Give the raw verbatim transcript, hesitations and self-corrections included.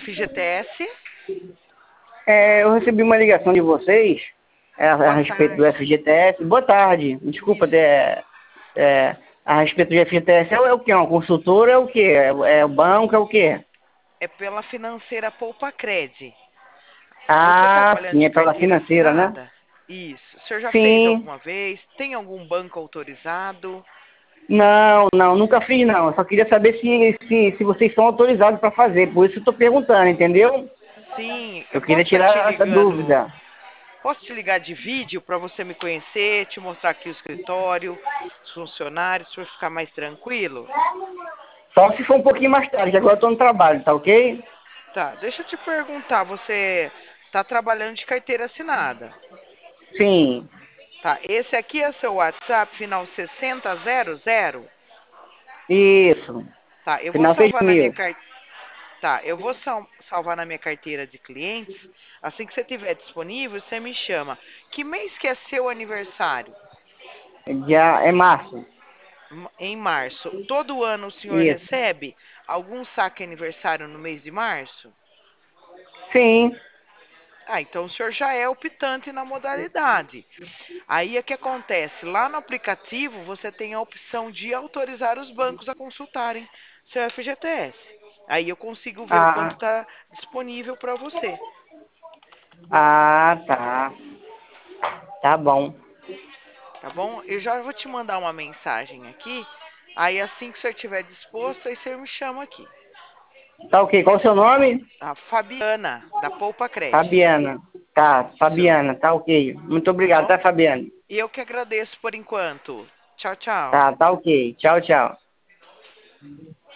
F G T S? É, eu recebi uma ligação de vocês é, a, a Boa respeito do tarde. F G T S. Boa tarde. Desculpa, Isso. é, é, a respeito do F G T S. É, é o que? É uma consultora? É o que? É, é o banco? É o que? É pela financeira Poupa Cred. Você está Ah, trabalhando sim, de é pela carteira financeira, né? assinada? Isso. O senhor já fez Sim. alguma vez? Tem algum banco autorizado? Não, não, nunca fiz não. Eu só queria saber se, se, se vocês são autorizados para fazer. Por isso eu estou perguntando, entendeu? Sim. Eu Eu queria posso estar te tirar essa ligando. dúvida. Posso te ligar de vídeo para você me conhecer, te mostrar aqui o escritório, os funcionários, para ficar mais tranquilo? Só se for um pouquinho mais tarde, que agora eu estou no trabalho, tá ok? Tá. Deixa eu te perguntar. Você está trabalhando de carteira assinada? Sim, Tá, esse aqui é seu WhatsApp, final sessenta zero zero. isso. Tá, eu vou Final seis salvar na minha mil. car... Tá, eu vou sal- salvar na minha carteira de clientes. Assim que você tiver disponível, você me chama. Que mês que é seu aniversário? Já é março. M- Em março. Todo ano o senhor Isso. recebe algum saque aniversário no mês de março? Sim. Ah, então o senhor já é optante na modalidade. Aí é que acontece, lá no aplicativo você tem a opção de autorizar os bancos a consultarem seu F G T S. Aí eu consigo ver o quanto Ah, está disponível para você, ah, tá. Tá bom. tá bom? Eu já vou te mandar uma mensagem aqui. Aí assim que o senhor estiver disposto, aí o senhor me chama aqui. Tá ok. Qual o seu nome? A Fabiana, da Poupa Cred. Fabiana. Tá, Isso, Fabiana, tá ok. Muito tá obrigado, tá, bom? Fabiana? E eu que agradeço por enquanto. Tchau, tchau. Tá, tá ok. Tchau, tchau.